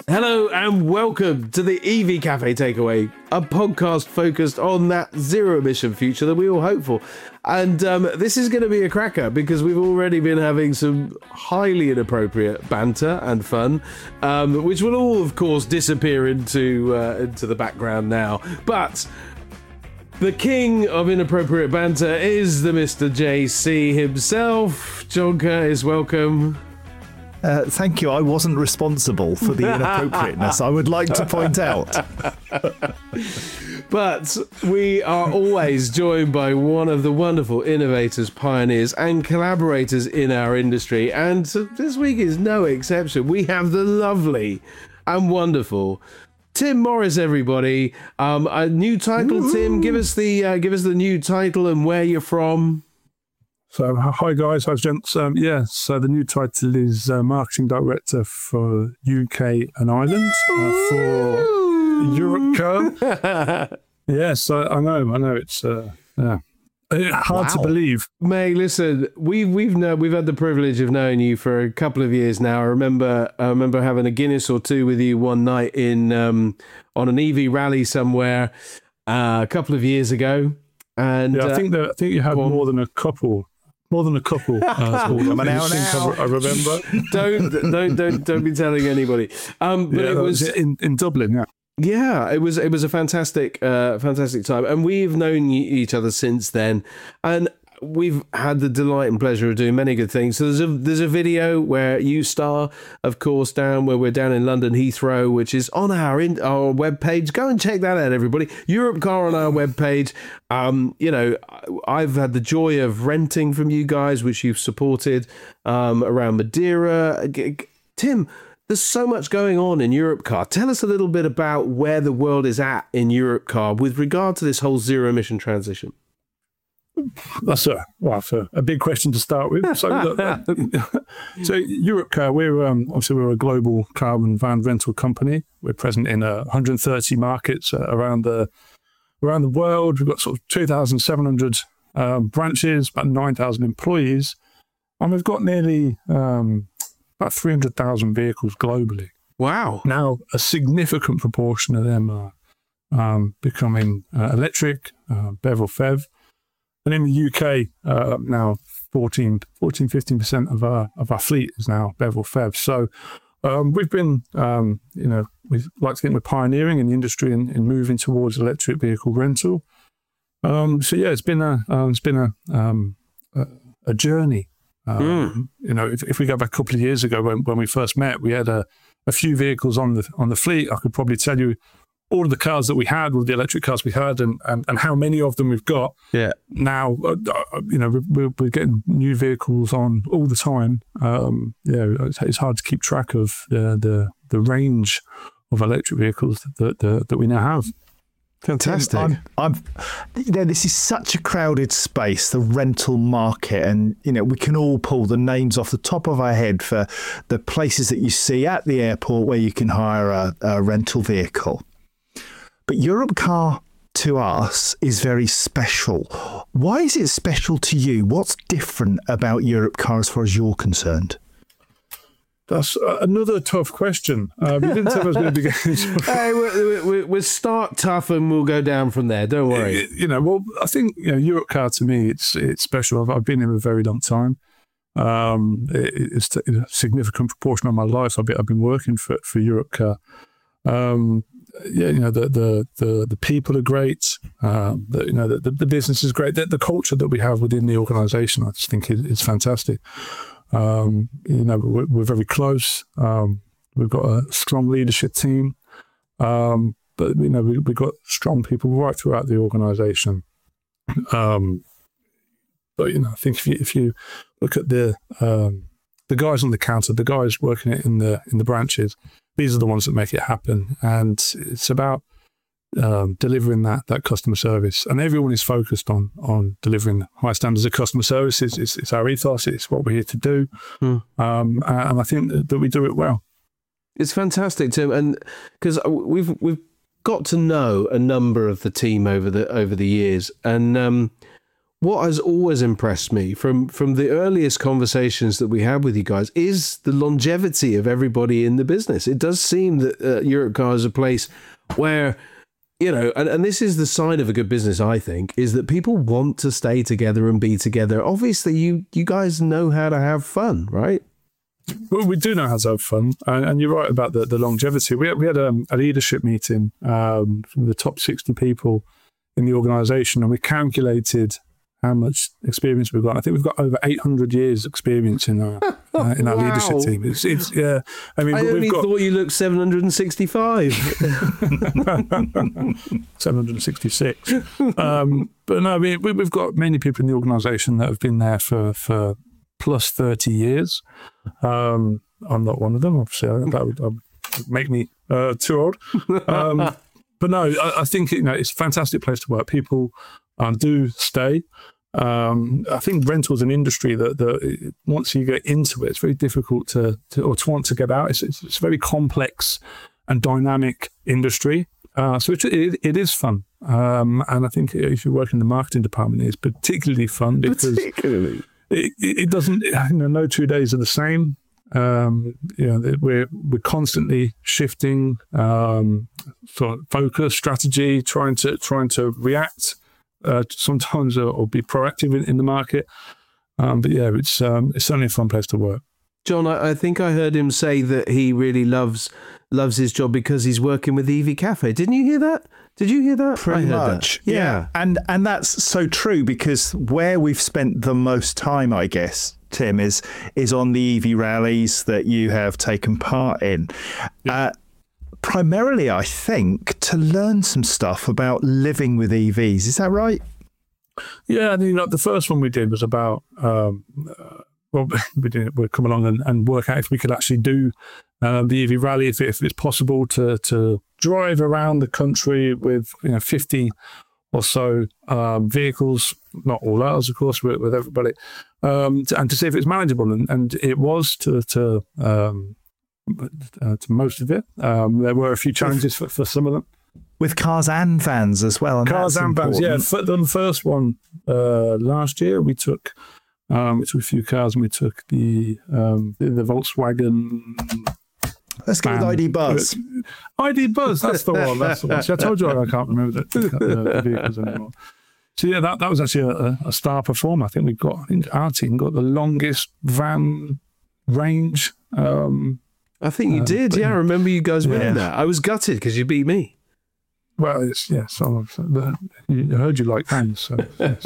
Hello and welcome to the EV Cafe Takeaway, a podcast focused on that zero-emission future that we all hope for. And this is going to be a cracker because we've already been having some highly inappropriate banter and fun, which will all, of course, disappear into the background now. But the king of inappropriate banter is the Mr. JC himself. John Curtis, welcome. Thank you. I wasn't responsible for the inappropriateness, I would like to point out. But we are always joined by one of the wonderful innovators, pioneers, and collaborators in our industry. And this week is no exception. We have the lovely and wonderful Tim Morris, everybody. A new title, Woo-hoo! Tim. Give us the new title and where you're from. So, hi guys, hi gents. So the new title is Marketing Director for UK and Ireland for Europcar. Yes, I know. It's hard to believe. Mate, listen, we've had the privilege of knowing you for a couple of years now. I remember having a Guinness or two with you one night in on an EV rally somewhere a couple of years ago. And I think you had more than a couple. I remember. Don't be telling anybody. But it was in Dublin. Yeah. Yeah, it was a fantastic time, and we've known each other since then, and we've had the delight and pleasure of doing many good things. So there's a video where you star, of course, where we're down in London Heathrow, which is on our webpage. Go and check that out, everybody. Europcar on our webpage. I've had the joy of renting from you guys, which you've supported around Madeira. Tim, there's so much going on in Europcar. Tell us a little bit about where the world is at in Europcar with regard to this whole zero-emission transition. That's a big question to start with. So Europcar, we're a global carbon van rental company. We're present in 130 markets around the world. We've got sort of 2,700 branches, about 9,000 employees, and we've got nearly about 300,000 vehicles globally. Wow! Now, a significant proportion of them are becoming electric, BEV or FEV. And in the UK, now 15% of our fleet is now BEV or FEV. So we've been, we like to think we're pioneering in the industry in moving towards electric vehicle rental. It's been a journey. If we go back a couple of years ago when we first met, we had a few vehicles on the fleet. I could probably tell you all of the cars that we had, all the electric cars we had, and how many of them we've got. Yeah. Now, we're getting new vehicles on all the time. It's hard to keep track of the range of electric vehicles that we now have. Fantastic. This is such a crowded space, the rental market, and we can all pull the names off the top of our head for the places that you see at the airport where you can hire a rental vehicle. But Europcar to us is very special. Why is it special to you? What's different about Europcar as far as you're concerned? That's another tough question. You didn't tell us going to be Hey, we'll start tough and we'll go down from there. Don't worry. I think Europcar to me it's special. I've been here a very long time. It's a significant proportion of my life. I've been working for Europcar. The people are great. The business is great. The culture that we have within the organisation, I just think is fantastic. We're very close. We've got a strong leadership team, but we've got strong people right throughout the organisation. But I think if you look at the guys on the counter, the guys working it in the branches, these are the ones that make it happen, and it's about delivering that customer service, and everyone is focused on delivering high standards of customer service. It's our ethos. It's what we're here to do, and I think that we do it well. It's fantastic, Tim, and because we've got to know a number of the team over the years, and what has always impressed me from the earliest conversations that we had with you guys is the longevity of everybody in the business. It does seem that Europcar is a place where, you know, and this is the sign of a good business, I think, is that people want to stay together and be together. Obviously, you guys know how to have fun, right? Well, we do know how to have fun, and you're right about the longevity. We had a leadership meeting from the top 60 people in the organisation, and we calculated how much experience we've got. I think we've got over 800 years experience in our Wow. leadership team. It's yeah. I mean, I but only we've got thought you looked 765. 766. But no, we've got many people in the organisation that have been there for plus 30 years. I'm not one of them, obviously. That would make me too old. But no, I think it's a fantastic place to work. People do stay. I think rental's an industry that once you get into it, it's very difficult to want to get out. It's a very complex and dynamic industry. So it is fun. And I think if you work in the marketing department, it's particularly fun because it doesn't, no 2 days are the same. We're constantly shifting sort of focus, strategy, trying to react sometimes or be proactive in the market. But yeah, it's certainly a fun place to work. John, I think I heard him say that he really loves his job because he's working with EV Cafe. Didn't you hear that? Did you hear that? Pretty much. That. Yeah. And that's so true, because where we've spent the most time, I guess, Tim, is on the EV rallies that you have taken part in. Yeah. Primarily, I think, to learn some stuff about living with EVs. Is that right? Yeah, the first one we did was about, we'd come along and work out if we could actually do the EV rally, if it's possible to drive around the country with 50 or so vehicles, not all ours, of course, with everybody, and to see if it's manageable. And it was to most of it. There were a few challenges for some of them. With cars and vans as well. And cars and vans, yeah. The first one last year, we took a few cars, and we took the Volkswagen. Let's go with ID Buzz. ID Buzz, that's the one. That's the one. See, I told you I can't remember the vehicles anymore. So yeah, that was actually a star performer. I think our team got the longest van range. I think you did. Yeah, I remember you guys winning that. I was gutted because you beat me. Well, I heard you like vans, so.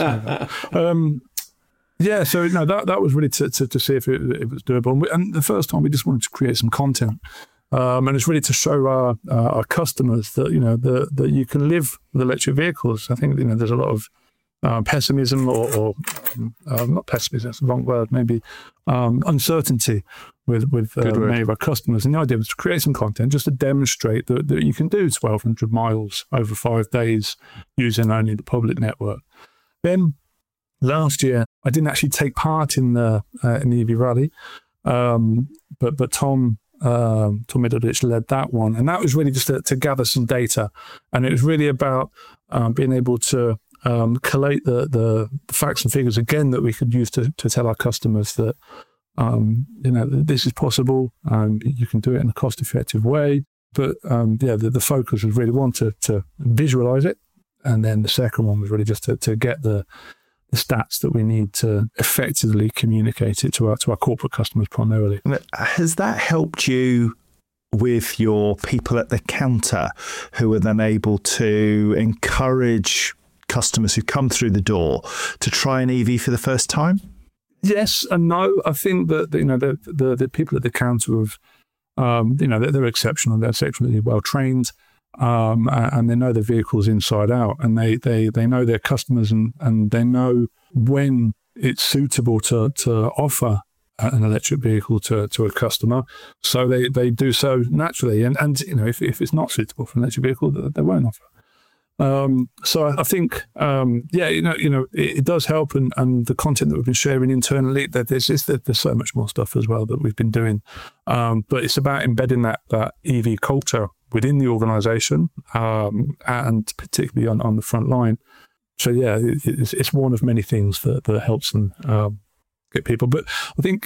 Yeah, so no, that was really to see if it was doable. And the first time we just wanted to create some content, and it's really to show our customers that that you can live with electric vehicles. I think there's a lot of pessimism or not pessimism, that's the wrong word, maybe uncertainty with many of our customers. And the idea was to create some content just to demonstrate that you can do 1,200 miles over 5 days using only the public network. Then last year, I didn't actually take part in the EV rally, but Tom Middleditch led that one, and that was really just to gather some data, and it was really about being able to collate the facts and figures again that we could use to tell our customers that this is possible, you can do it in a cost-effective way. But the focus was really one to visualize it, and then the second one was really just to get the stats that we need to effectively communicate it to our corporate customers primarily. Has that helped you with your people at the counter who are then able to encourage customers who come through the door to try an EV for the first time? Yes and no. I think that the people at the counter have they're exceptional. They're exceptionally well trained. And they know their vehicles inside out, and they know their customers, and they know when it's suitable to offer an electric vehicle to a customer. So they do so naturally, and if it's not suitable for an electric vehicle, they won't offer. So I think it does help, and the content that we've been sharing internally, that there's so much more stuff as well that we've been doing, but it's about embedding that EV culture within the organisation, and particularly on the front line, yeah, it's one of many things that helps them get people. But I think,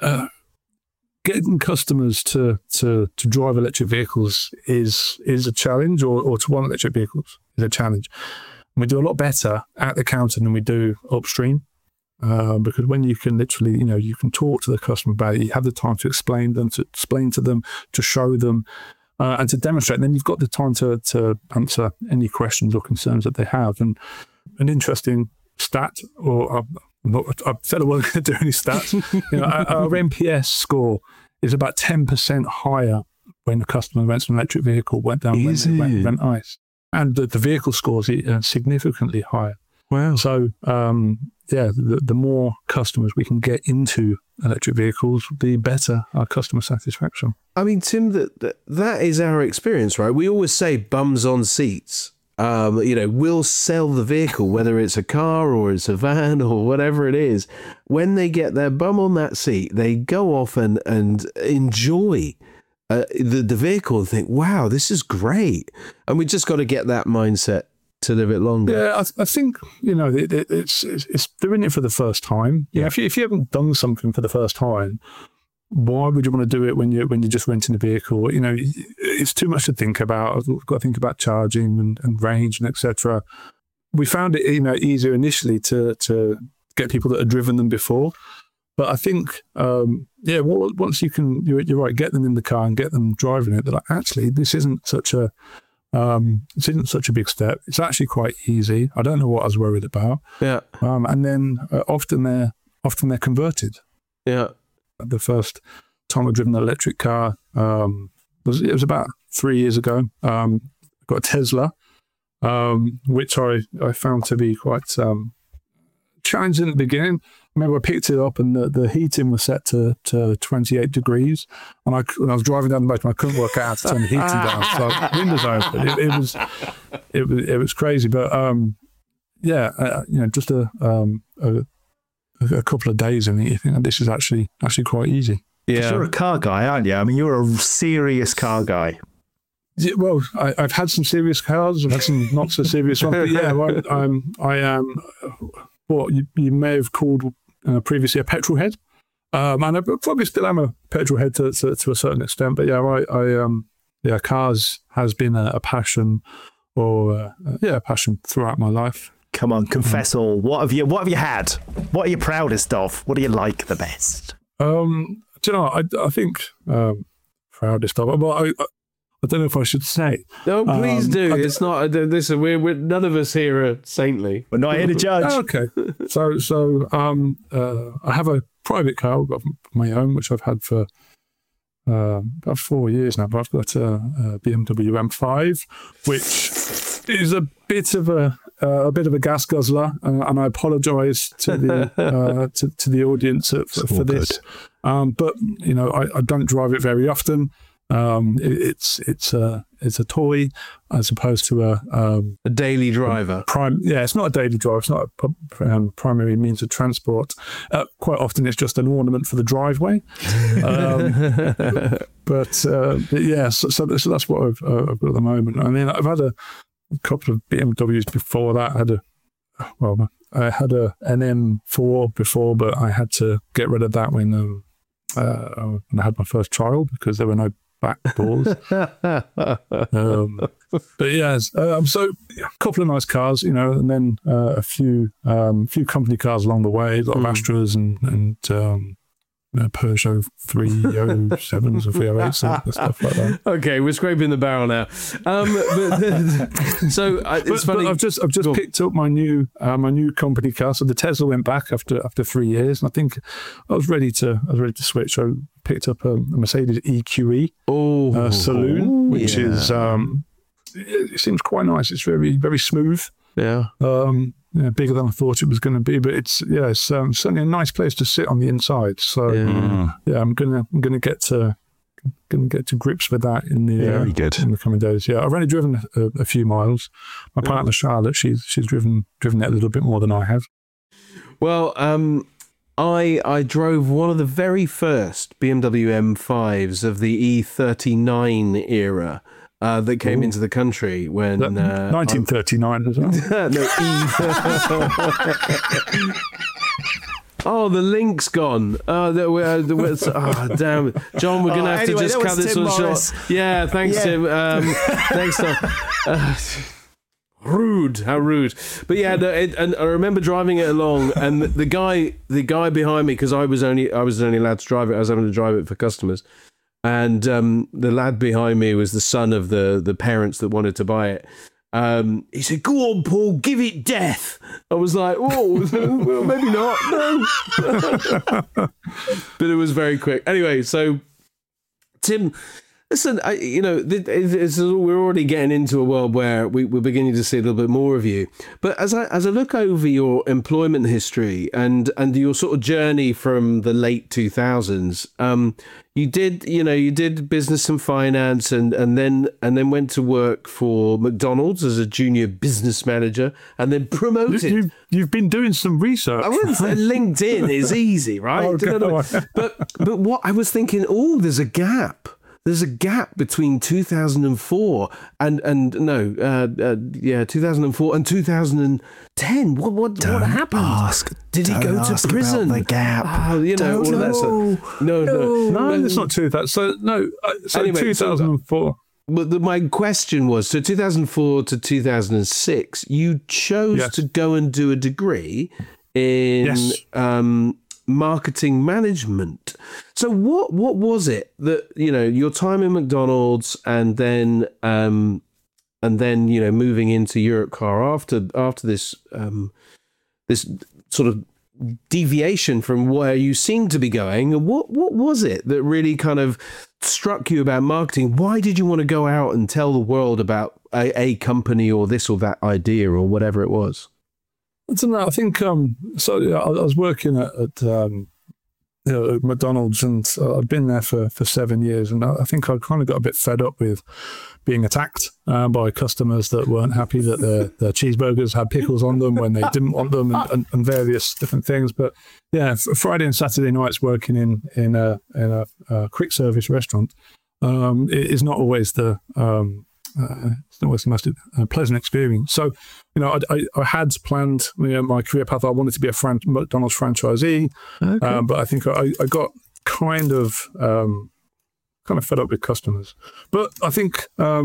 getting customers to drive electric vehicles is a challenge, or to want electric vehicles is a challenge. And we do a lot better at the counter than we do upstream, because when you can literally, you can talk to the customer about it, you have the time to explain to them, to show them, and to demonstrate. And then you've got the time to answer any questions or concerns that they have. And an interesting stat, or I said I wasn't going to do any stats. Our NPS score is about 10% higher when a customer rents an electric vehicle went down when they rent ICE. And the vehicle scores are significantly higher. Wow. So, the more customers we can get into electric vehicles, the better our customer satisfaction. I mean, Tim, that is our experience, right? We always say bums on seats. We'll sell the vehicle, whether it's a car or it's a van or whatever it is. When they get their bum on that seat, they go off and enjoy the vehicle and think, wow, this is great. And we just got to get that mindset to live it longer. Yeah, I think, it's they're in it for the first time. Yeah. If you haven't done something for the first time, why would you want to do it when you're just renting a vehicle? It's too much to think about. We've got to think about charging and range and etc. We found it, easier initially to get people that had driven them before. But I think, once you can, you're right, get them in the car and get them driving it, they're like, actually, this isn't such a big step. It's actually quite easy. I don't know what I was worried about. Yeah. And then often they're converted. Yeah. The first time I've driven an electric car was about 3 years ago. Got a Tesla, which I found to be quite challenging at the beginning. I remember I picked it up and the heating was set to 28 degrees, and when I was driving down the motorway, I couldn't work out how to turn the heating down. So windows open. It was crazy, but just a couple of days and you think this is actually quite easy. Yeah, you're a car guy, aren't you? I mean, you're a serious car guy. Yeah, well, I've had some serious cars, I've had some not so serious ones, but yeah, I am what you may have called previously a petrol head, and I probably still am a petrol head to a certain extent. But yeah, cars has been a passion, or a passion throughout my life. Come on, confess all. What have you had? What are you proudest of? What do you like the best? I think proudest of. Well, I don't know if I should say. No, please do. It's not. Listen, we're none of us here are saintly. We're not here to judge. Okay. So I have a private car. I've got my own, which I've had for about 4 years now. But I've got a BMW M5, which is a bit of a gas guzzler, and I apologise to the to the audience for this. But I don't drive it very often. It's a toy as opposed to a daily driver. It's not a daily driver. It's not a primary means of transport. Quite often, it's just an ornament for the driveway. So that's what I've got at the moment. I mean, I've had a couple of BMWs before that. I had a M4 before, but I had to get rid of that when I had my first child because there were no back doors. But yes, so a couple of nice cars, and then a few company cars along the way, a lot of Astras and Peugeot 307s and 308s and stuff like that. Okay, we're scraping the barrel now. It's funny. But I've just picked up my new company car. So the Tesla went back after 3 years, and I think I was ready to switch. So I picked up a Mercedes EQE Saloon, which is it seems quite nice. It's very, very smooth. Yeah. Bigger than I thought it was going to be, but it's certainly a nice place to sit on the inside. So I'm gonna get to grips with that in the very good in the coming days. Yeah, I've only driven a few miles. My partner Charlotte, she's driven it a little bit more than I have. Well, I drove one of the very first BMW M5s of the E39 era. that came into the country when 1939 as well. Oh, the link's gone. Oh, damn. John, we're going to have to just cut this one short. Yeah, thanks, Tim. Thanks, Tom. Rude. How rude. But yeah, and I remember driving it along, and the guy behind me, because I was only allowed to drive it. I was having to drive it for customers. And the lad behind me was the son of the parents that wanted to buy it. He said, "Go on, Paul, give it death." I was like, "Oh, well, maybe not." No. But it was very quick. Anyway, so Tim, listen, we're already getting into a world where we're beginning to see a little bit more of you. But as I look over your employment history and your sort of journey from the late 2000s, you did business and finance, and then went to work for McDonald's as a junior business manager, and then promoted. You've been doing some research. I wouldn't say LinkedIn is easy, right? Okay. But what I was thinking, there's a gap. There's a gap between 2004 and 2004 and 2010. What happened? Did he go to prison? About the gap. All of that stuff. No, it's not 2000. So no, anyway, 2004. But my question was, so 2004 to 2006, you chose to go and do a degree in marketing management. So what was it that, your time in McDonald's and then moving into Europcar after this this sort of deviation from where you seemed to be going, what was it that really kind of struck you about marketing? Why did you want to go out and tell the world about a company or this or that idea or whatever it was? I don't know. I think I was working at McDonald's, and I'd been there for 7 years, and I think I kind of got a bit fed up with being attacked by customers that weren't happy that their cheeseburgers had pickles on them when they didn't want them, and various different things. But yeah, Friday and Saturday nights working in a quick service restaurant is not always the it's not always the most pleasant experience. So, I had planned my career path. I wanted to be a McDonald's franchisee, but I think I got kind of fed up with customers. But I think I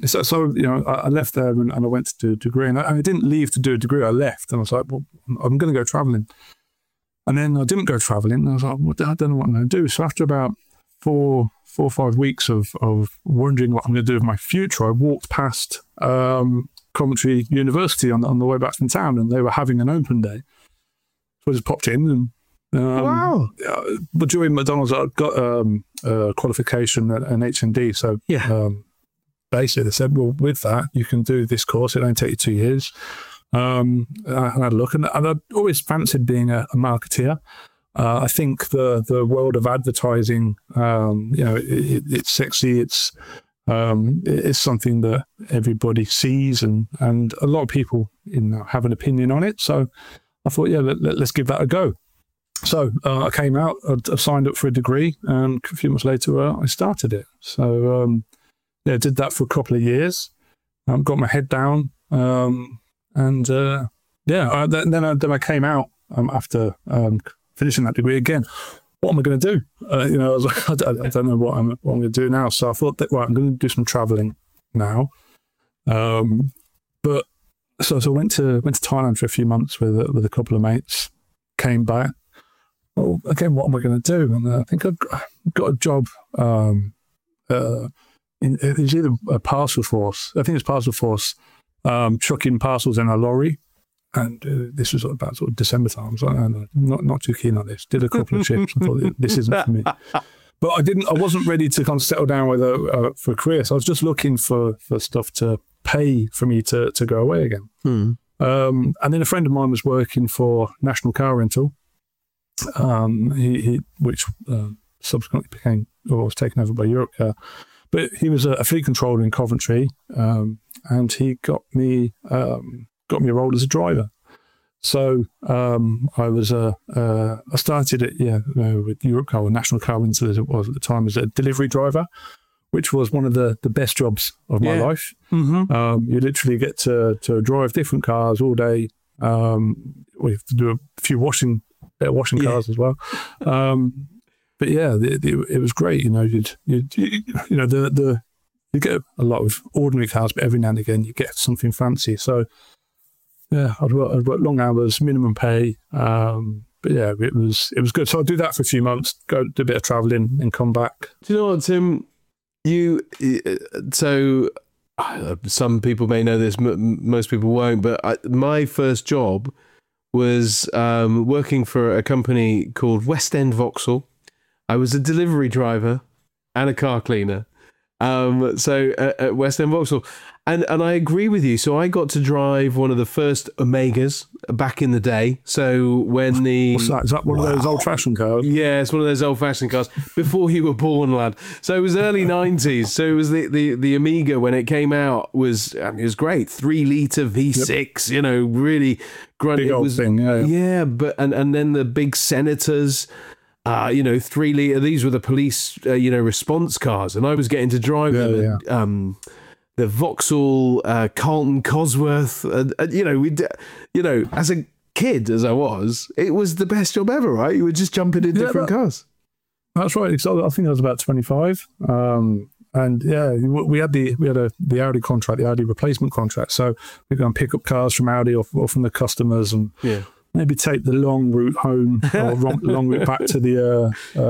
left there and I went to do a degree, and I didn't leave to do a degree. I left, and I was like, well, I'm going to go traveling. And then I didn't go traveling, and I was like, well, I don't know what I'm going to do. So after about 4 or 5 weeks of wondering what I'm going to do with my future, I walked past Coventry University on the way back from town, and they were having an open day. So I just popped in, and wow! But during McDonald's, I got a qualification at an HND. So basically, they said, well, with that, you can do this course. It only take you 2 years. I had a look, and I'd always fancied being a marketeer. I think the world of advertising, it's sexy. It's something that everybody sees, and a lot of people have an opinion on it. So I thought, let's give that a go. So I came out, I signed up for a degree, and a few months later I started it. So did that for a couple of years. Got my head down, then I came out after finishing that degree again. What am I going to do? I was like, I don't know what I'm going to do now. So I thought that, I'm going to do some traveling now. But so I went to Thailand for a few months with a couple of mates. Came back. Well, again, what am I going to do? And I think I got a job. It was either a parcel force. I think it's parcel force, trucking parcels in a lorry. And this was about sort of December time. I was like, I'm not too keen on this. Did a couple of shifts and thought, this isn't for me. But I wasn't ready to kind of settle down for a career. So I was just looking for stuff to pay for me to go away again. And then a friend of mine was working for National Car Rental, which subsequently was taken over by Europcar. But he was a fleet controller in Coventry, and he got me a role as a driver. So I started with Europcar, or National Car Rental as it was at the time, as a delivery driver, which was one of the best jobs of my life. Mm-hmm. You literally get to drive different cars all day. We have to do a few washing cars as well. But yeah, it was great. You know, you get a lot of ordinary cars, but every now and again you get something fancy. So yeah, I'd work long hours, minimum pay. But yeah, it was good. So I'd do that for a few months, go do a bit of travelling, and come back. Do you know what, Tim? Some people may know this, most people won't. But my first job was working for a company called West End Vauxhall. I was a delivery driver and a car cleaner. So at West End Vauxhall, and I agree with you. So I got to drive one of the first Omegas back in the day. So when what's that? Is that one of those old-fashioned cars? Yeah, it's one of those old-fashioned cars before you were born, lad. So it was early 90s. So it was the Amiga when it came out was it was great, 3-litre V6. Yep. You know, really grunt. Big old thing. Yeah, but and then the big Senators. 3-litre. These were the police, response cars, and I was getting to drive them. The Vauxhall, Carlton Cosworth. As a kid as I was, it was the best job ever. Right? You were just jumping in different cars. That's right. So I think I was about 25, and yeah, we had the Audi contract, the Audi replacement contract. So we go and pick up cars from Audi or from the customers, and maybe take the long route home or long route back to the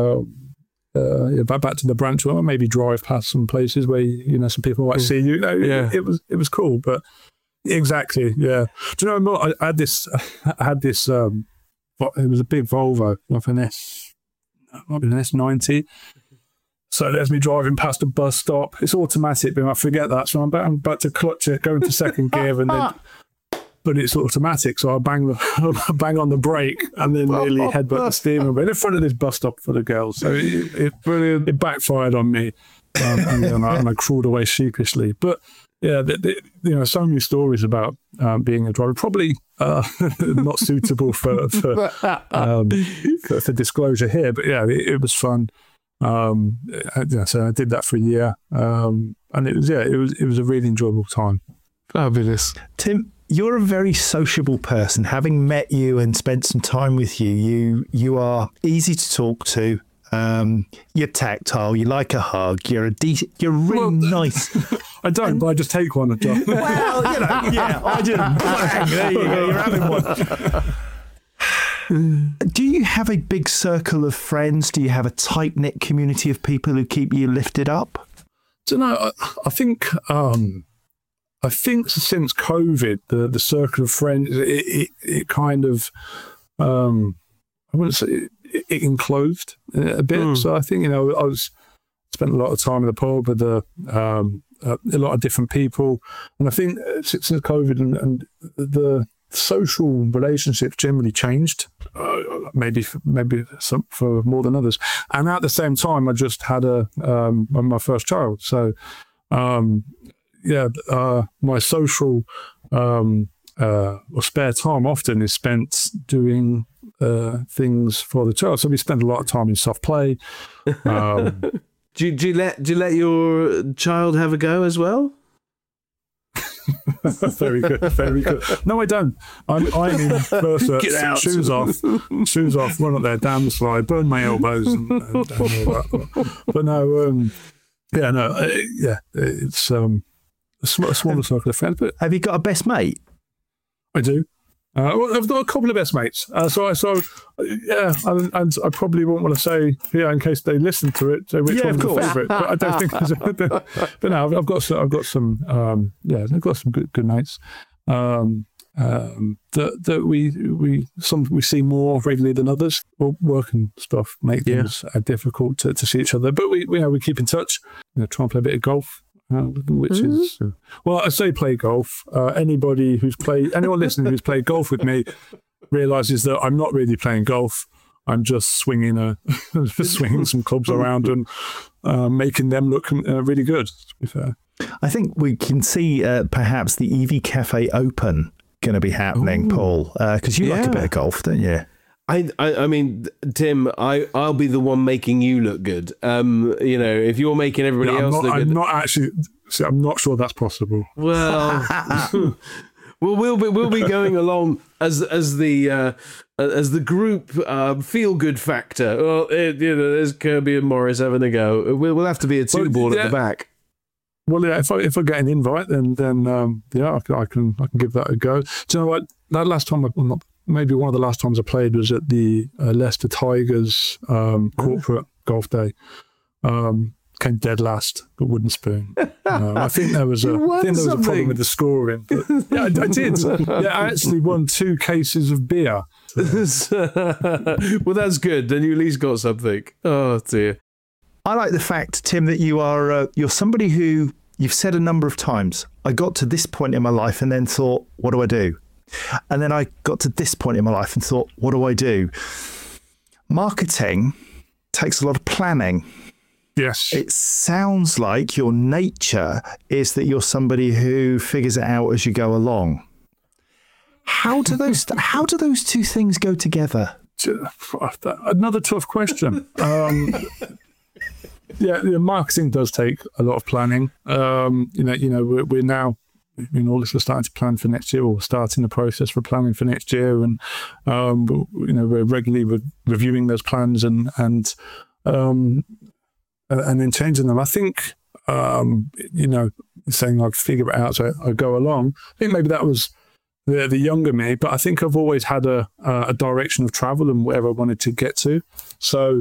back to the branch, or maybe drive past some places where some people might see you. It was cool, but exactly, yeah. Do you know? I had this. It was a big Volvo, like an S90. So there's me driving past a bus stop. It's automatic, but I forget that, so I'm about to clutch it, go into second gear, and then. But it's automatic, so I bang on the brake and then nearly headbutt the steering wheel in front of this bus stop full of girls. So it backfired on me, and I crawled away sheepishly. But yeah, so many stories about being a driver. Probably not suitable for disclosure here, but yeah, it was fun. So I did that for a year, and it was a really enjoyable time. Fabulous, Tim. You're a very sociable person. Having met you and spent some time with you, you are easy to talk to. You're tactile. You like a hug. You're really nice. I don't, but I just take one. Well, I do. Bang, there you go. You're having one. Do you have a big circle of friends? Do you have a tight-knit community of people who keep you lifted up? So no, I think since COVID, the circle of friends, it kind of, I wouldn't say it enclosed a bit. So I think, I spent a lot of time in the pub with a lot of different people. And I think since COVID and the social relationships generally changed, maybe some for more than others. And at the same time, I just had my first child. So, my social or spare time often is spent doing things for the child. So we spend a lot of time in soft play. Do you let your child have a go as well? Very good, very good. No, I don't. I'm in Versa, shoes off, run up there, down the slide, burn my elbows, and all that. But no, it's a smaller circle of friends. But have you got a best mate? I do. I've got a couple of best mates. And I probably won't want to say here in case they listen to it. So which one's the favourite? But I don't think. But no, I've got some good mates. That we see more regularly than others. Well, work and stuff make things difficult to see each other. But we keep in touch. Try and play a bit of golf. Which is I say play golf. Anyone listening who's played golf with me realizes that I'm not really playing golf. I'm just swinging some clubs around and making them look really good. To be fair, I think we can see perhaps the EV Cafe Open going to be happening, Paul, because you like a bit of golf, don't you? I mean, Tim, I'll be the one making you look good. If you're making everybody else look good. I'm not sure that's possible. Well, we'll be going along as the group feel good factor. Well, there's Kirby and Morris having a go. We'll have to be a two ball at the back. Well, yeah. If I get an invite, then I can give that a go. Do you know what? That last time, maybe one of the last times I played was at the Leicester Tigers corporate golf day. Came dead last, got wooden spoon. I think there was a problem with the scoring. But yeah, I did. Yeah, I actually won 2 cases of beer. Well, that's good. Then you at least got something. Oh dear. I like the fact, Tim, that you're somebody who you've said a number of times, I got to this point in my life and then thought, what do I do? And then I got to this point in my life and thought, what do I do? Marketing takes a lot of planning. Yes. It sounds like your nature is that you're somebody who figures it out as you go along. How do those two things go together? Another tough question. Marketing does take a lot of planning. We're now, we're starting to plan for next year, or starting the process for planning for next year, and we're regularly reviewing those plans and then changing them. I think, saying I'd figure it out as I go along. I think maybe that was the younger me, but I think I've always had a direction of travel and wherever I wanted to get to. So,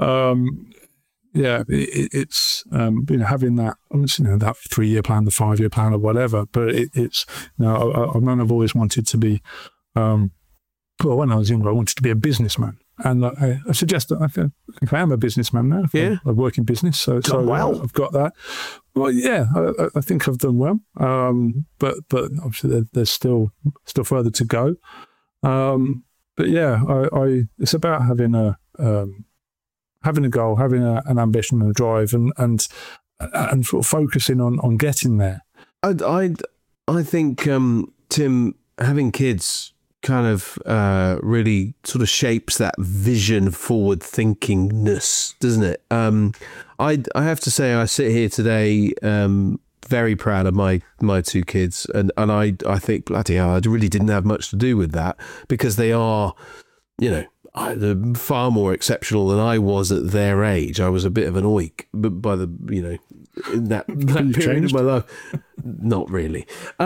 it's having that, that 3-year plan, the 5-year plan, or whatever. But I've always wanted to be. When I was younger, I wanted to be a businessman. And I suggest that I think I am a businessman now. I work in business, so I've got that. Well, yeah, I think I've done well. But obviously there's still further to go. But yeah, it's about having a goal, having an ambition and a drive, and sort of focusing on getting there. I think Tim, having kids kind of really sort of shapes that vision forward thinkingness, doesn't it? I have to say, I sit here today very proud of my 2 kids, and I think, bloody hell, I really didn't have much to do with that, because they are, they're far more exceptional than I was at their age. I was a bit of an oik, but by the in that period of my life, not really.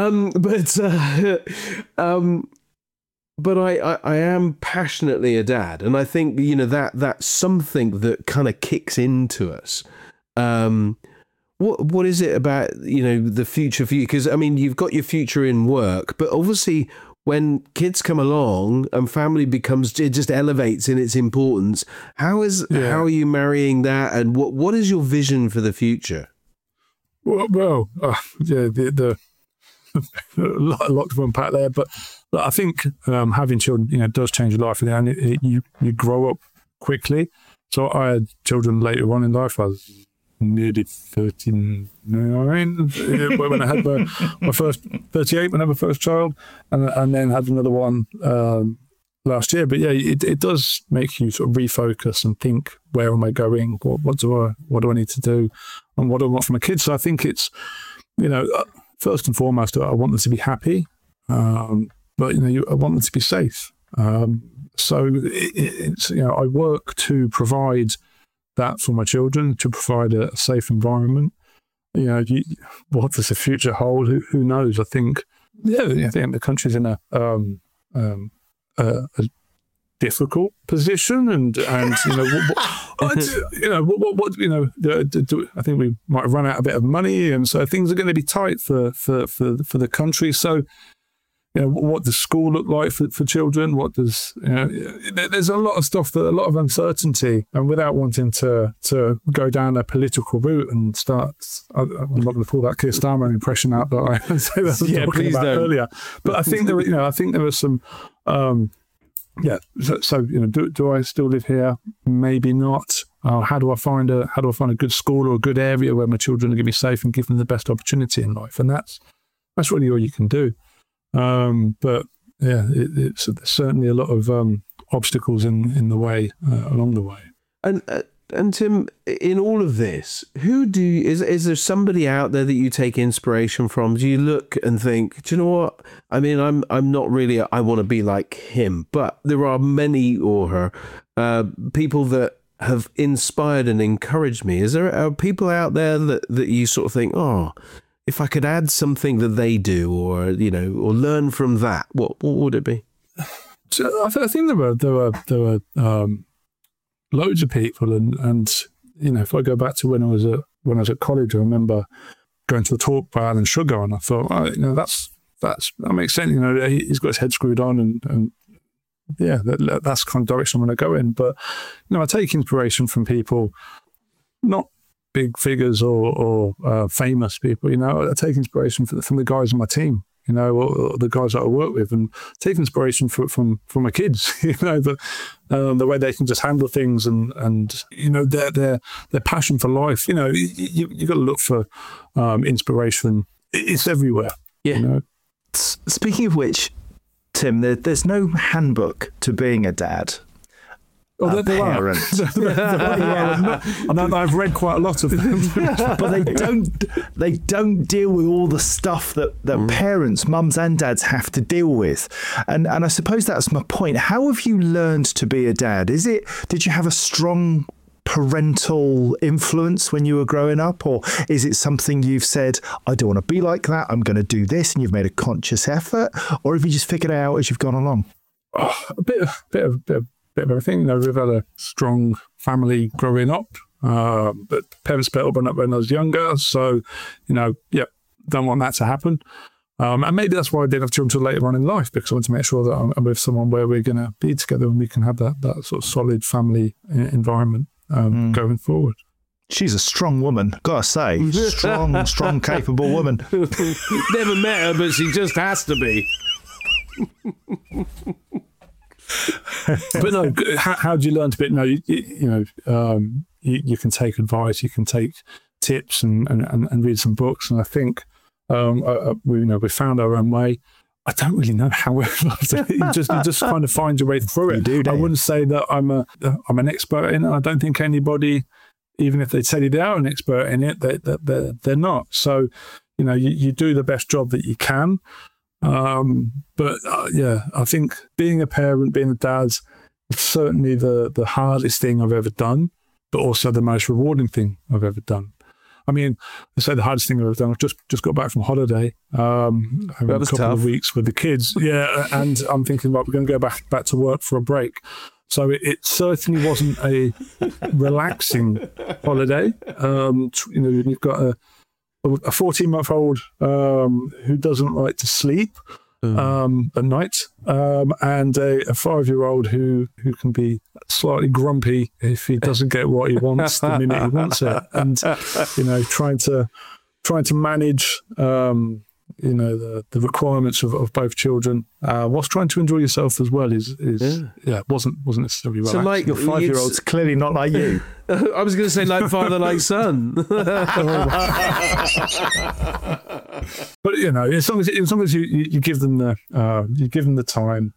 But I am passionately a dad, and I think that's something that kind of kicks into us. What is it about the future for you? Because you've got your future in work, but obviously when kids come along and family it just elevates in its importance. How are you marrying that, and what is your vision for the future? Well, the a lot to unpack there, but I think having children, does change your life, and you grow up quickly. So I had children later on in life. I was nearly 39 when I had my first, 38 when I had my first child, and then had another one last year. But yeah, it does make you sort of refocus and think, where am I going? What do I need to do, and what do I want from my kids? So I think it's, first and foremost, I want them to be happy, but I want them to be safe. So it's I work to provide that for my children, to provide a safe environment. What does the future hold? Who knows? I think the country's in a difficult position, and I think we might run out a bit of money, and so things are going to be tight for the country. So what does school look like for children? What does there's a lot of stuff, a lot of uncertainty, and without wanting to go down a political route and start, I'm not going to pull that Keir Starmer impression out that I was talking about earlier. But I think there was some. Do I still live here? Maybe not. How do I find a good school or a good area where my children are going to be safe and give them the best opportunity in life? And that's really all you can do. But yeah, there's certainly a lot of obstacles in the way along the way. And Tim, in all of this, is there somebody out there that you take inspiration from? Do you look and think, do you know what? I mean, I'm not really, I want to be like him, but there are many or her people that have inspired and encouraged me. Is there people out there that you sort of think, oh, if I could add something that they do, or or learn from that, what would it be? So I think there were loads of people, and if I go back to when I was at college, I remember going to the talk by Alan Sugar, and I thought, that makes sense. He's got his head screwed on, and yeah, that's the kind of direction I'm going to go in. But I take inspiration from people, not big figures or famous people. I take inspiration from the guys on my team. Or the guys that I work with, and take inspiration from my kids. The way they can just handle things, and their passion for life. You got to look for inspiration. It's everywhere. Yeah. Speaking of which, Tim, there's no handbook to being a dad. Oh, there are. And I've read quite a lot of them, but they don't deal with all the stuff that parents, mums and dads, have to deal with. And I suppose that's my point. How have you learned to be a dad? Did you have a strong parental influence when you were growing up, or is it something you've said, I don't want to be like that, I'm going to do this, and you've made a conscious effort, or have you just figured it out as you've gone along? A bit of everything. We've had a strong family growing up, but parents split up when I was younger. So, don't want that to happen. And maybe that's why I didn't have children until later on in life, because I want to make sure that I'm with someone where we're going to be together and we can have that sort of solid family environment going forward. She's a strong woman, gotta say. Strong, capable woman. Never met her, but she just has to be. But no, how do you learn to be? No, you can take advice, you can take tips, and read some books. And I think we found our own way. I don't really know how you just kind of find your way through it. I wouldn't say that I'm an expert in it. I don't think anybody, even if they tell you they are an expert in it, they're not. So you do the best job that you can. But I think being a parent, being a dad, is certainly the hardest thing I've ever done, but also the most rewarding thing I've ever done. I mean, I say the hardest thing I've ever done. I've just got back from holiday, having a couple of weeks with the kids. Yeah, and I'm thinking, we're going to go back to work for a break. So it certainly wasn't a relaxing holiday. You've got a 14-month-old who doesn't like to sleep at night, and a 5-year-old who can be slightly grumpy if he doesn't get what he wants the minute he wants it, and trying to manage the requirements of both children whilst trying to enjoy yourself as well wasn't necessarily relaxing. So like your 5-year-old's clearly not like you. I was going to say like father, like son. But as long as you give them the time,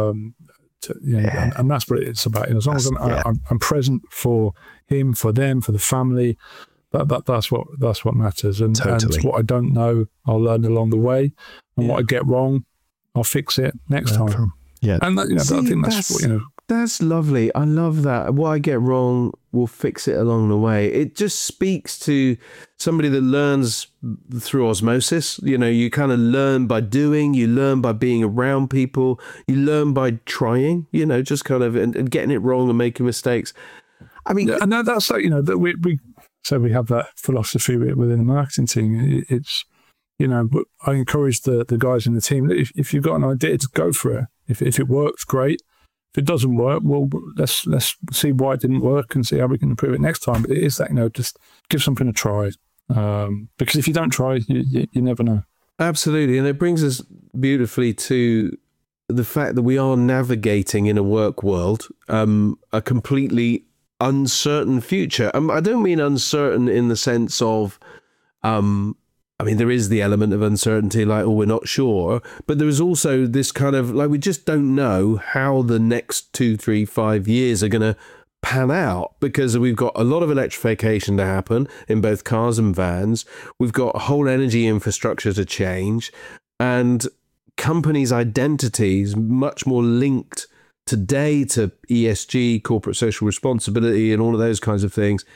and that's what it's about. As long as I'm present for him, for them, for the family. That's what matters, and what I don't know, I'll learn along the way, and what I get wrong, I'll fix it next time. And I think that's what That's lovely. I love that. What I get wrong, we'll fix it along the way. It just speaks to somebody that learns through osmosis. You kind of learn by doing, you learn by being around people, you learn by trying. Just kind of and getting it wrong and making mistakes. I mean, and that's like that we. So we have that philosophy within the marketing team. It's, I encourage the guys in the team that if you've got an idea, to go for it. If it works, great. If it doesn't work, well, let's see why it didn't work and see how we can improve it next time. But it is that, just give something a try. Because if you don't try, you never know. Absolutely. And it brings us beautifully to the fact that we are navigating in a work world, a completely uncertain future. I don't mean uncertain in the sense of I mean, there is the element of uncertainty, like, oh, we're not sure. But there is also this kind of, like, we just don't know how the next 2, 3, 5 years are going to pan out, because we've got a lot of electrification to happen in both cars and vans. We've got a whole energy infrastructure to change, and companies' identities much more linked today to ESG, corporate social responsibility, and all of those kinds of things.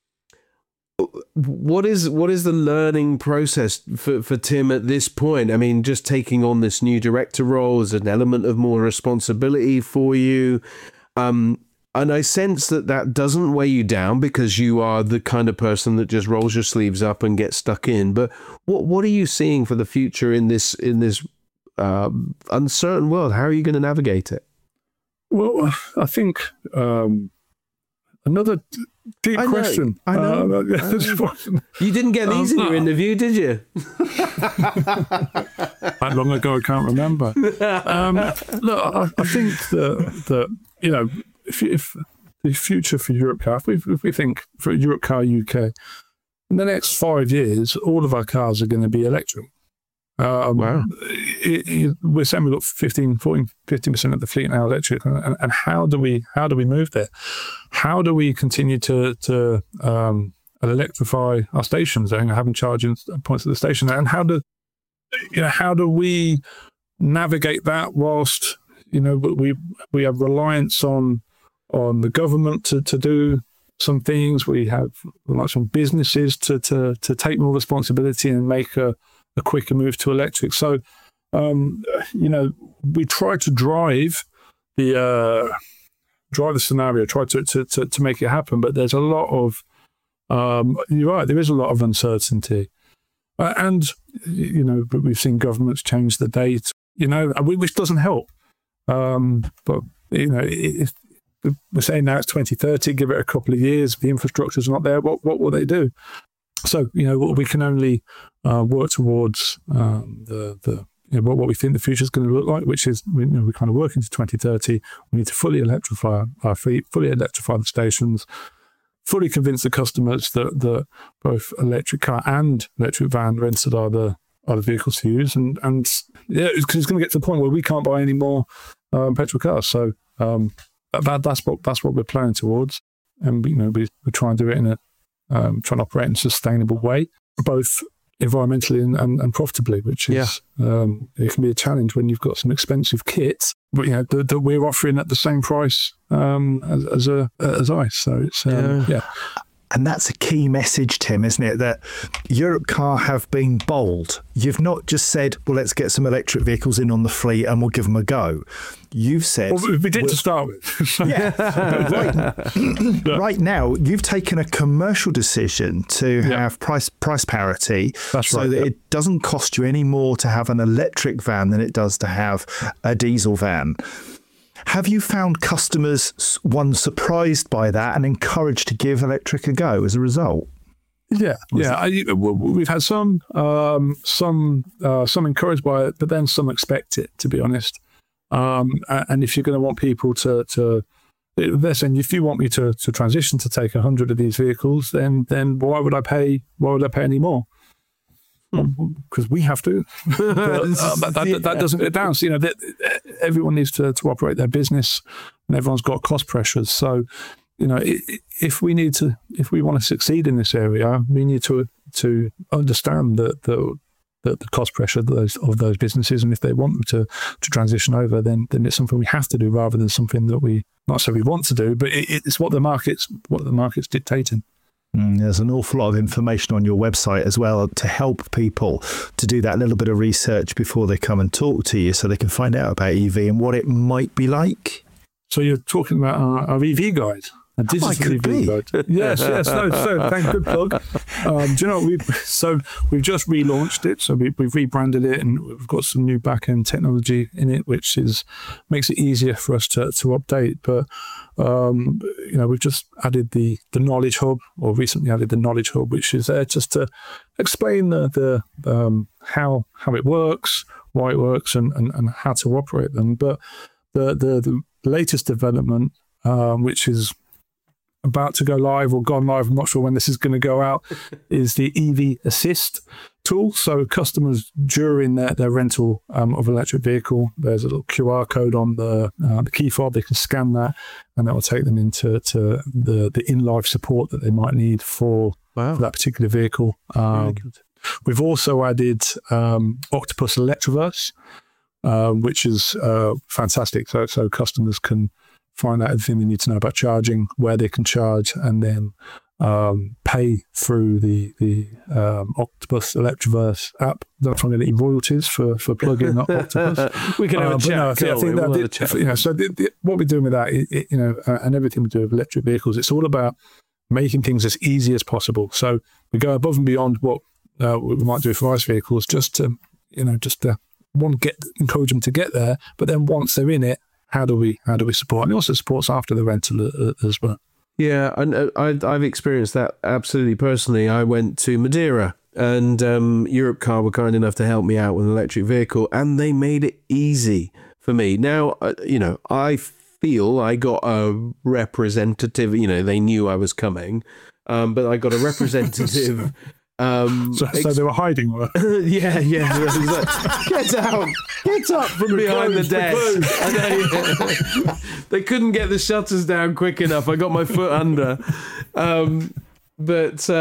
What is the learning process for Tim at this point? I mean, just taking on this new director role is an element of more responsibility for you. And I sense that doesn't weigh you down, because you are the kind of person that just rolls your sleeves up and gets stuck in. But what are you seeing for the future in this uncertain world? How are you going to navigate it? Well, I think another deep question. I know. You didn't get these in your interview, did you? That long ago, I can't remember. Look, I think that you know, if the future for Europcar, if we think for Europcar UK, in the next 5 years, all of our cars are going to be electric. Wow. We're saying we've got 15% of the fleet now electric, and how do we move there? How do we continue to electrify our stations and having charging points at the station? And how do we navigate that whilst we have reliance on the government to do some things? We have reliance on businesses to take more responsibility and make a quicker move to electric. So, we try to drive the scenario, try to make it happen. But there's a lot of, you're right, there is a lot of uncertainty. And we've seen governments change the date, which doesn't help. But, if we're saying now it's 2030, give it a couple of years, the infrastructure's not there, what will they do? So, we can only work towards what we think the future is going to look like, which is, we kind of work into 2030. We need to fully electrify our fleet, fully electrify the stations, fully convince the customers that both electric car and electric van rented are the vehicles to use. And because it's going to get to the point where we can't buy any more petrol cars. So that's what we're planning towards. And, we try and do it in trying to operate in a sustainable way, both environmentally and profitably, which is it can be a challenge when you've got some expensive kit, but that we're offering at the same price as ICE. So it's And that's a key message, Tim, isn't it? That Europcar have been bold. You've not just said, well, let's get some electric vehicles in on the fleet and we'll give them a go. You've said... Well, we did to start with. Right now, you've taken a commercial decision to have price parity. That's right. So that it doesn't cost you any more to have an electric van than it does to have a diesel van. Have you found customers, surprised by that and encouraged to give electric a go as a result? Yeah. We've had some encouraged by it, but then some expect it, to be honest. And if you're going to want people to they're saying, if you want me to transition to take 100 of these vehicles, then why would I pay any more? Because we have to. That doesn't get down. So, everyone needs to operate their business, and everyone's got cost pressures. So, if we want to succeed in this area, we need to understand the cost pressure of those businesses, and if they want them to transition over, then it's something we have to do rather than something that we not necessarily want to do, but it's what the market's dictating. There's an awful lot of information on your website as well to help people to do that little bit of research before they come and talk to you, so they can find out about EV and what it might be like. So you're talking about our EV guide. A digital EV guide. Yes. No, so thank good plug. Do you know we've just relaunched it. So we've rebranded it, and we've got some new back-end technology in it, which makes it easier for us to update. But we've just added the Knowledge Hub, or recently added the Knowledge Hub, which is there just to explain the how it works, why it works, and how to operate them. But the latest development, which is about to go live or gone live, I'm not sure when this is going to go out, is the EV Assist tool. So customers during their rental of an electric vehicle, there's a little QR code on the key fob. They can scan that, and that will take them into the in-life support that they might need for that particular vehicle. We've also added Octopus Electroverse, which is fantastic. So customers can find out everything they need to know about charging, where they can charge, and then pay through the Octopus Electroverse app. Don't find any royalties for plugging Octopus. We can have a chat. No, I think that so what we're doing with that, and everything we do with electric vehicles, it's all about making things as easy as possible. So we go above and beyond what we might do for ICE vehicles, just to encourage them to get there. But then once they're in it, how do we support? And it also supports after the rental as well. Yeah, and I've experienced that absolutely personally. I went to Madeira, and Europcar were kind enough to help me out with an electric vehicle, and they made it easy for me. Now, I feel I got a representative. They knew I was coming, but I got a representative. So they were hiding. Yeah. Get up from behind the desk. They couldn't get the shutters down quick enough. I got my foot under, but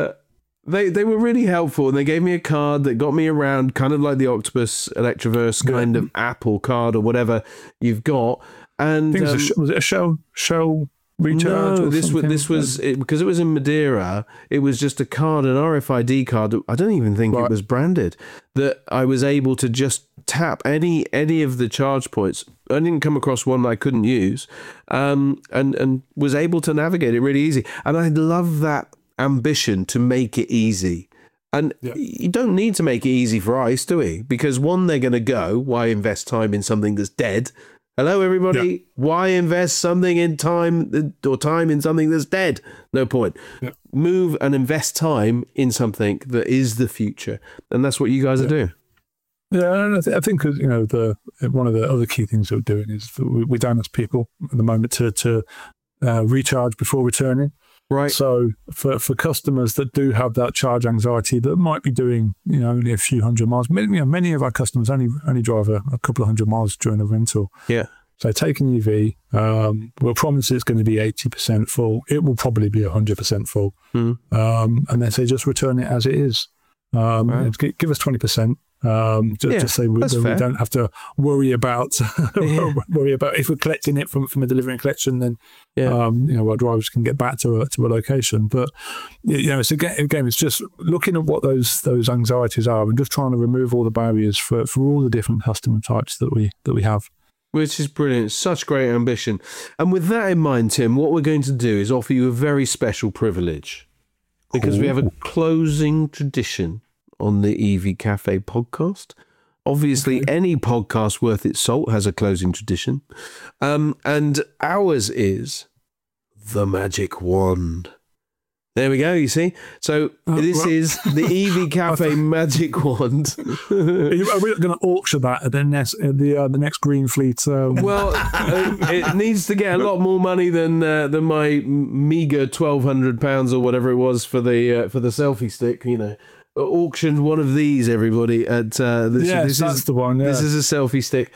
they were really helpful, and they gave me a card that got me around, kind of like the Octopus Electroverse kind of Apple card or whatever you've got. And was it a Shell? Recharge? No, this was because it was in Madeira. It was just a card, an RFID card. I don't even think it was branded. That I was able to just tap any of the charge points. I didn't come across one that I couldn't use, and was able to navigate it really easy. And I love that ambition to make it easy. And you don't need to make it easy for ICE, do we? Because one, they're going to go. Why invest time in something that's dead? Hello, everybody. Yeah. Why invest something in time in something that's dead? No point. Yeah. Move and invest time in something that is the future, and that's what you guys are doing. Yeah, and I think one of the other key things that we're doing is that we don't ask people at the moment to recharge before returning. Right. So for customers that do have that charge anxiety, that might be doing only a few hundred miles. Many of our customers only drive a couple of hundred miles during a rental. Yeah. So taking EV, we'll promise it's going to be 80% full. It will probably be 100% full. And then say just return it as it is. Give us 20%. Just say we don't have to worry about if we're collecting it from a delivery and collection, then our drivers can get back to a location. But it's it's just looking at what those anxieties are and just trying to remove all the barriers for all the different customer types that we have. Which is brilliant. Such great ambition. And with that in mind, Tim, what we're going to do is offer you a very special privilege, because we have a closing tradition on the EV Cafe podcast. Obviously, any podcast worth its salt has a closing tradition. And ours is the magic wand. There we go, you see? So this is the EV Cafe magic wand. Are we going to auction that at the next Green Fleet? Well, it needs to get a lot more money than my meager £1,200 or whatever it was for the selfie stick, Auctioned one of these, everybody. At this that's the one. Yeah. This is a selfie stick.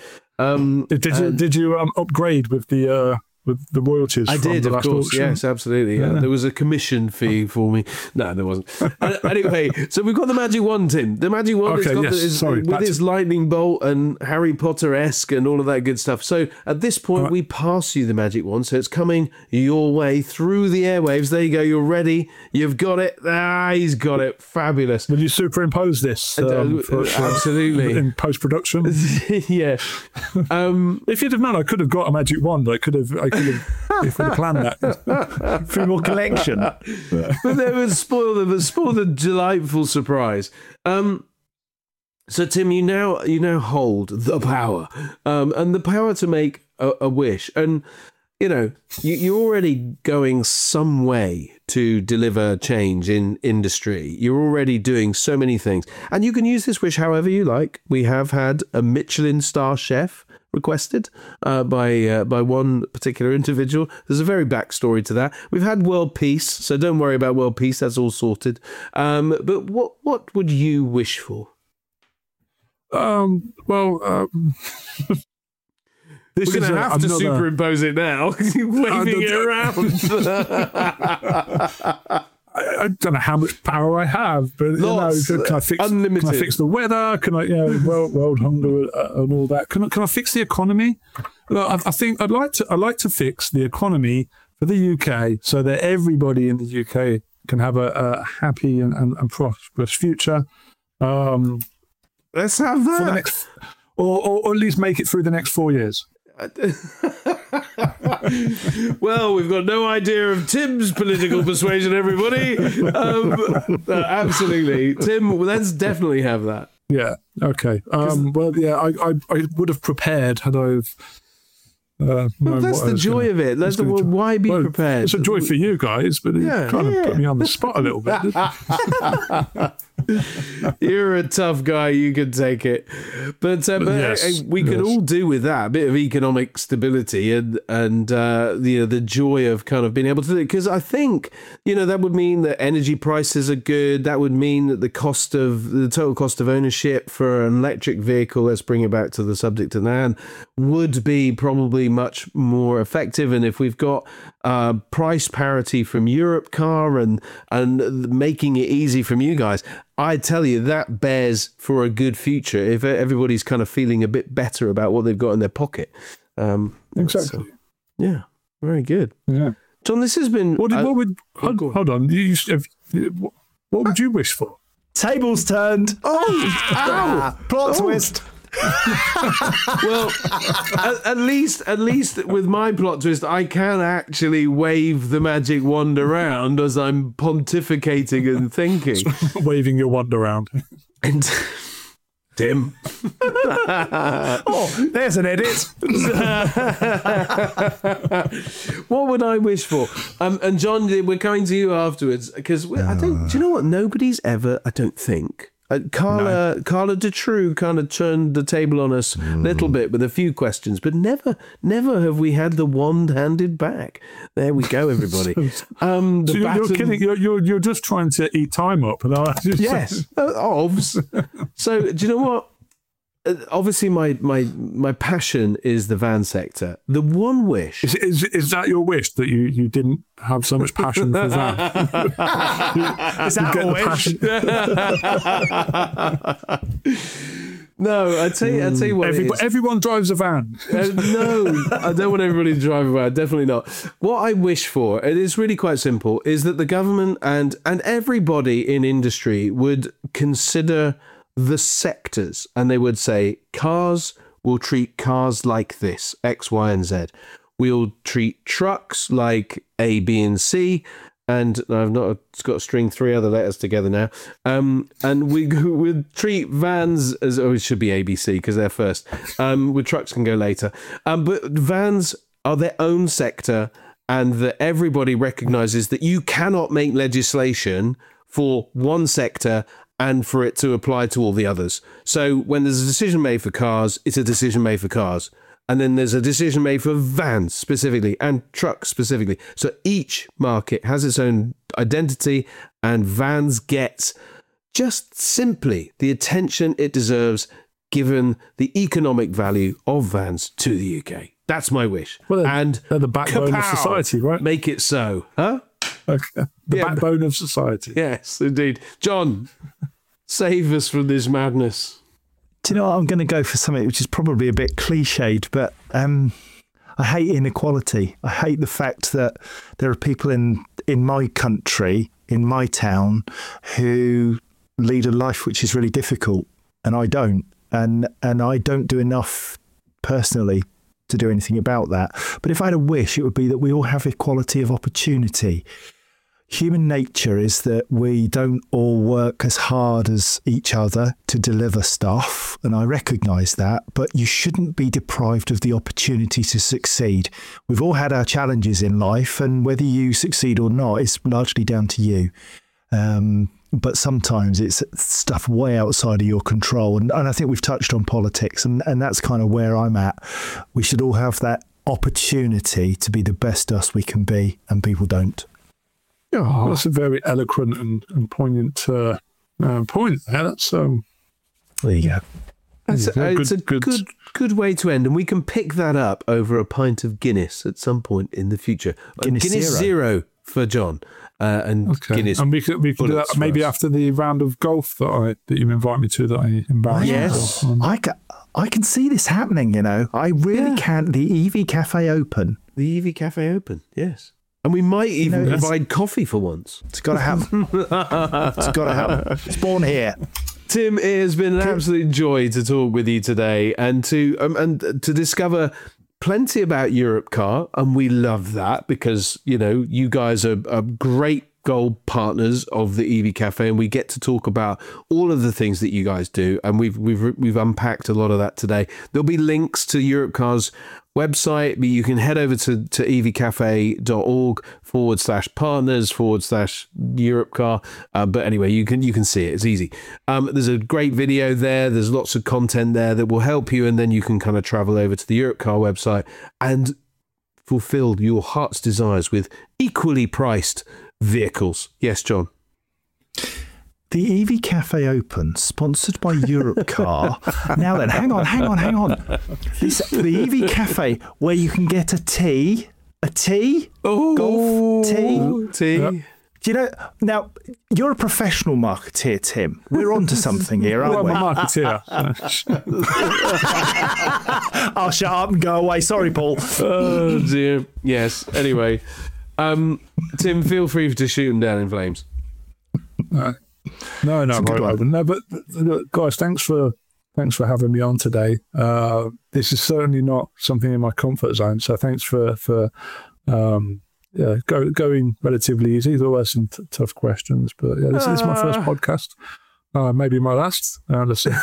Did you upgrade with the royalties? I did, of course. Auction? Yes, absolutely. Yeah. There was a commission fee for me. No, there wasn't. Anyway, so we've got the magic wand, Tim. The magic wand with its lightning bolt and Harry Potter-esque and all of that good stuff. So at this point, we pass you the magic wand. So it's coming your way through the airwaves. There you go. You're ready. You've got it. He's got it. Fabulous. Will you superimpose this? Absolutely. In post-production? Yeah. If you'd have known I could have got a magic wand, I could have if we'd have planned that for more collection. But they would spoil the delightful surprise. So Tim, you now hold the power, and the power to make a wish, and you're already going some way to deliver change in industry. You're already doing so many things, and you can use this wish however you like. We have had a Michelin star chef requested by one particular individual. There's a very backstory to that. We've had world peace, so don't worry about world peace. That's all sorted. But what would you wish for? This We're going to have to superimpose it now. Waving it around. I don't know how much power I have, but Lots, can I fix unlimited. Can I fix the weather? Can I, world hunger and all that? Can I fix the economy? Look, I think I'd like to fix the economy for the UK so that everybody in the UK can have a happy and prosperous future. Let's have that. For the next, or at least make it through the next 4 years. Well, we've got no idea of Tim's political persuasion, everybody. Absolutely. Tim, let's definitely have that. Yeah, okay. I would have prepared had I've known that's the joy of it. Why be prepared? It's a joy for you guys, but it kind of put me on the spot a little bit. You're a tough guy. You can take it, but we can all do with that a bit of economic stability and the joy of kind of being able to do it. Because I think that would mean that energy prices are good. That would mean that the total cost of ownership for an electric vehicle, let's bring it back to the subject at hand, would be probably much more effective. And if we've got price parity from Europcar and making it easy from you guys, I tell you, that bears for a good future if everybody's kind of feeling a bit better about what they've got in their pocket. Exactly. Yeah, very good. Yeah. John, this has been... Hold on. What would you wish for? Tables turned. Ow! Plot twist. Well, at least with my plot twist, I can actually wave the magic wand around as I'm pontificating and thinking. Waving your wand around. And Tim. Oh, there's an edit. What would I wish for? And John, we're coming to you afterwards because do you know what? Nobody's ever, I don't think. Carla DeTrue kind of turned the table on us a little bit with a few questions, but never have we had the wand handed back. There we go, everybody. You're kidding. You're just trying to eat time up. Yes, obvs. So do you know what? Obviously, my passion is the van sector. The one wish is that your wish that you didn't have so much passion for van? Is that a wish? No, I tell you what. Everyone drives a van. No, I don't want everybody to drive a van. Definitely not. What I wish for, it is really quite simple, is that the government and everybody in industry would consider the sectors, and they would say cars will treat cars like this, X, Y, and Z. We'll treat trucks like A, B, and C, and it's got to string 3 other letters together now. And we would treat vans as, it should be A, B, C because they're first. With trucks can go later. But vans are their own sector, and that everybody recognises that you cannot make legislation for one sector and for it to apply to all the others. So when there's a decision made for cars, it's a decision made for cars. And then there's a decision made for vans specifically and trucks specifically. So each market has its own identity, and vans get just simply the attention it deserves given the economic value of vans to the UK. That's my wish. Well, and they're the backbone of society, right? Make it so. Huh? Okay. The backbone of society. Yes, indeed. John, save us from this madness. Do you know what? I'm going to go for something which is probably a bit cliched, but I hate inequality. I hate the fact that there are people in my country, in my town, who lead a life which is really difficult, and I don't. And I don't do enough personally to do anything about that. But if I had a wish, it would be that we all have equality of opportunity. Human nature is that we don't all work as hard as each other to deliver stuff, and I recognise that, but you shouldn't be deprived of the opportunity to succeed. We've all had our challenges in life, and whether you succeed or not is largely down to you. but sometimes it's stuff way outside of your control. And I think we've touched on politics, and that's kind of where I'm at. We should all have that opportunity to be the best us we can be, and people don't. Oh, that's a very eloquent and poignant point there. That's There you go. It's a good way to end, and we can pick that up over a pint of Guinness at some point in the future. Guinness Zero for John, and Guinness. And we could do that maybe after the round of golf that you invite me to, that I embarrassed myself on. I can see this happening, I really can. The EV Cafe Open. The EV Cafe Open, yes. And we might even provide coffee for once. It's got to happen. It's got to happen. It's born here. Tim, it has been an absolute joy to talk with you today, and to discover plenty about Europcar, and we love that because you guys are great gold partners of the EV Cafe, and we get to talk about all of the things that you guys do, and we've unpacked a lot of that today. There'll be links to Europcar's website, but you can head over to evcafe.org/partners/Europcar. But anyway, you can see it. It's easy. There's a great video there. There's lots of content there that will help you, and then you can kind of travel over to the Europcar website and fulfill your heart's desires with equally priced vehicles. Yes, John. The EV Cafe Open, sponsored by Europcar. Now then, hang on. The EV Cafe, where you can get a tea, golf tea. Yep. Do now, you're a professional marketeer, Tim. We're onto something here, aren't we? I'm a marketeer. I'll shut up and go away. Sorry, Paul. Oh, dear. Yes. Anyway, Tim, feel free to shoot them down in flames. No, but guys, thanks for having me on today. This is certainly not something in my comfort zone, so thanks for going relatively easy. There were some tough questions, but this is my first podcast. Maybe my last. Well, Tim,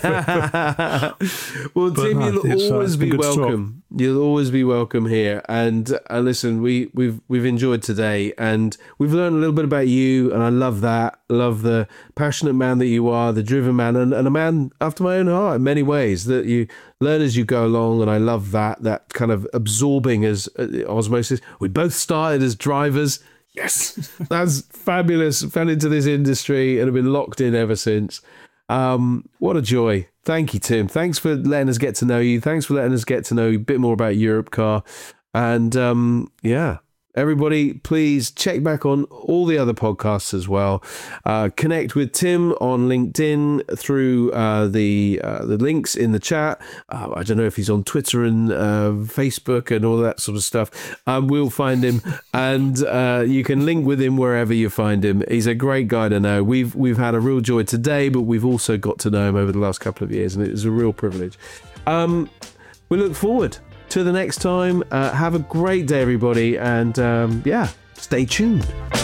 you'll always be welcome. You'll always be welcome here. And listen, we've enjoyed today, and we've learned a little bit about you, and I love that. I love the passionate man that you are, the driven man, and a man after my own heart in many ways, that you learn as you go along. And I love that kind of absorbing as osmosis. We both started as drivers. Yes, that's fabulous. Fell into this industry and have been locked in ever since. What a joy. Thank you, Tim. Thanks for letting us get to know you. Thanks for letting us get to know a bit more about Europcar. And everybody, please check back on all the other podcasts as well. Connect with Tim on LinkedIn through the links in the chat. I don't know if he's on Twitter and Facebook and all that sort of stuff. We'll find him, and you can link with him wherever you find him. He's a great guy to know. We've had a real joy today, but we've also got to know him over the last couple of years, and it was a real privilege. We look forward to the next time. Have a great day, everybody, and stay tuned.